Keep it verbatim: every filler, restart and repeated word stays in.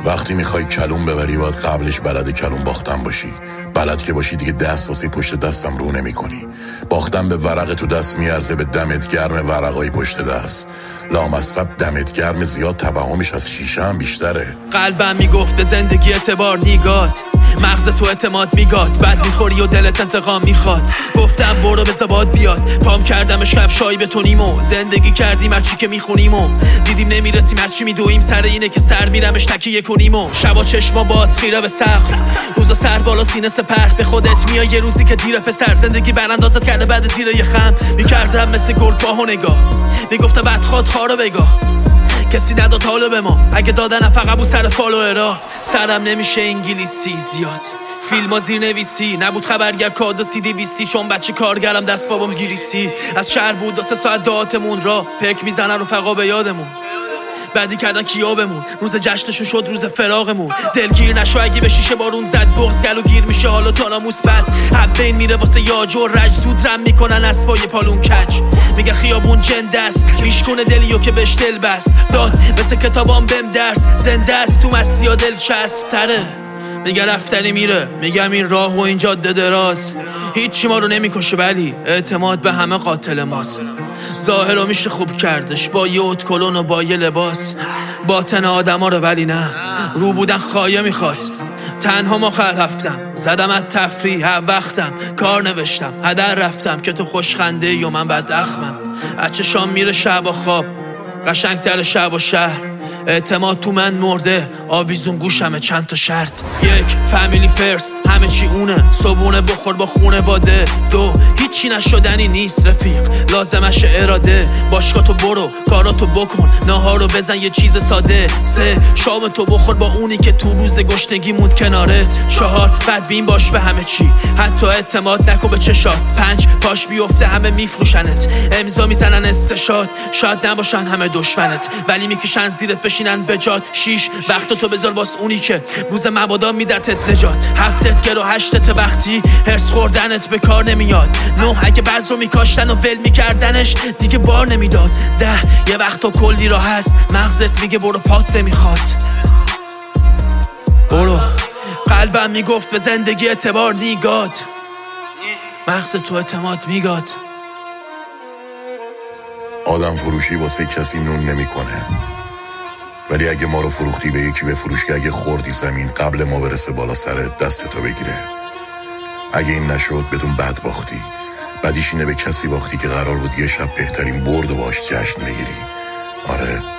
وقتی میخوای کلون ببری باید قبلش بلد کلون باختن باشی. بلد که باشی دیگه دست واسه پشت دستم رو نمی کنی. باختن به ورق تو دست میارزه به دمت گرم ورقای پشت دست. لامصب دمت گرم زیاد توهمش از شیشه هم بیشتره. قلبم میگفت به زندگی اعتبار نیگات، مغز تو اعتماد میگاد، بعد میخوری و دلت انتقام میخواد. گفتم برو بذار باد بیاد، پام کردمش کفشایی بتونیم و زندگی کردیم هرچی که میخونیم و دیدیم نمیرسیم هرچی میدویم. سر اینه که سر میرمش تکیه کنیم و شبا چشما باز خیره به سقف، روزا سر بالا سینه سپر. به خودت میای یه روزی که دیره پسر، زندگی براندازت کرده بعد زیر یه خم. میکردم مثل گرگ پاهو نگاه، میگفتم بعد خواد خارو بگاه. کسی نداد حالو به ما، اگه دادنم فقط بود سر فالوورا. سرم نمیشه انگلیسی زیاد، فیلم ها زیر نویسی نبود، خبرگر کاد و سی دی بیستی. چون بچه کارگرم دست بابام گریسی، از شهر بود دو سه ساعت دعاتمون را پک میزنن رفقا به یادمون. بعدی کردن کیابمون، روز جشنشو شد روز فراغمون. دلگیر نشو اگه به شیشه بارون زد، بغض گلو گیر میشه حالا تاناموس بد. حبین میره واسه یاج و رج، زود رم میکنن اسبای پالون کج. میگه خیابون جنده است، میشکونه دلیو که بهش دل بست. داد مثل کتابام بهم درس، زنده است تو مستی ها دل چسب تره. میگه رفتنی میره، میگم این راه و این جاده دراز. هیچی ما رو نمیکشه ولی اعتماد به همه قاتل ماست. ظاهر رو میشه خوب کردش با یه اوت کلون و با یه لباس. باطن آدم ها رو ولی نه، رو بودن خایه میخواست. تنها مخل رفتم، زدم از تفریح وقتم، کار نوشتم هدر رفتم که تو خوشخنده یا من بد اخمم. اچه شام میره شب و خواب، قشنگتر شب و شهر. اعتماد تو من مرده، آویزون گوشمه چند تا شرط. یک فامیلی فرست، همه چی اونه، صبونه بخور با خونه باده. دو هیچی نشدنی نیست رفیق، لازمش اراده. باشگاه تو برو، کاراتو بکن، ناهارو بزن یه چیز ساده. سه شام تو بخور با اونی که تو روز گشنگی موند کنارت. چهار بدبین باش به همه چی، حتی اعتماد نکن به چشات. پنج پاش بیفته همه میفروشنت، امضا میزنن استشاد. شاید نباشن همه دشمنت ولی میکشن زیرت بشینن بجات. شیش وقت تو بذار واس اونی که روز مبادا میدتت نجات. هفتت گرو هشتت وقتی هرس خوردنت به کار نمیاد. نه اگه بذر رو میکاشتن و ول میکردنش دیگه بار نمیداد. ده یه وقت تو کلی راه هست، مغزت میگه برو پات نمیخواد. برو قلبم میگفت به زندگی اعتبار نیگاد، مغز تو اعتماد میگاد. آدم فروشی واسه کسی نون نمیکنه، ولی اگه ما رو فروختی به یکی بفروش که اگه خوردی زمین قبل ما برسه بالا سرت دستتو بگیره. اگه این نشد بدون بد باختی. بدیش اینه به کسی باختی که قرار بود یه شب بهترین برد و باش جشن بگیری. آره